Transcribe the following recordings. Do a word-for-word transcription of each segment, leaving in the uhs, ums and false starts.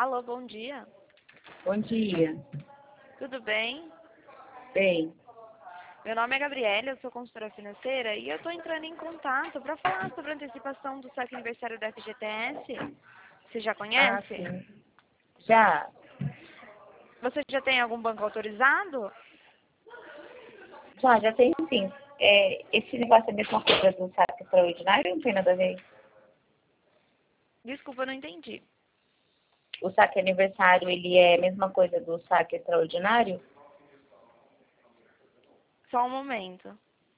Alô, bom dia. Bom dia. Tudo bem? Bem, Meu nome é Gabriela, eu sou consultora financeira e eu estou entrando em contato para falar sobre a antecipação do saque aniversário da F G T S. Você já ah, conhece? sim. Já, Você já tem algum banco autorizado? já, já tem sim. É, esse negócio é a mesma coisa do saque extraordinário, não tem nada a ver. Desculpa, eu não entendi. O saque aniversário, ele é a mesma coisa do saque extraordinário? Só um momento.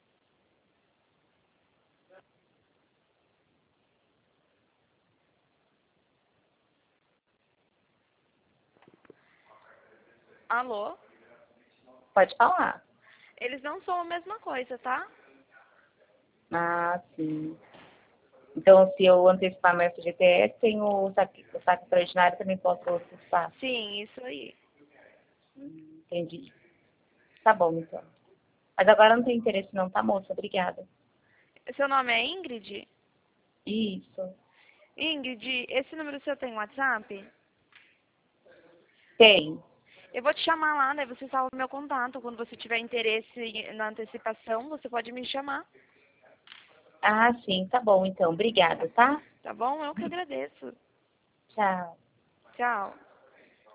Alô? Pode falar. Eles não são a mesma coisa, tá? Ah, sim. Então, se eu antecipar meu F G T S, tem o saque, o saque extraordinário, também posso antecipar. Sim, isso aí. Hum, Entendi. Tá bom, então. Mas agora não tem interesse não, tá, moça? Obrigada. Seu nome é Ingrid? Isso. Ingrid, esse número seu tem WhatsApp? Tem. Eu vou te chamar lá, daí você salva o meu contato. Quando você tiver interesse na antecipação, você pode me chamar, Ah, sim, tá bom, então. Obrigada, tá? tá bom? Eu que agradeço. Tchau. Tchau.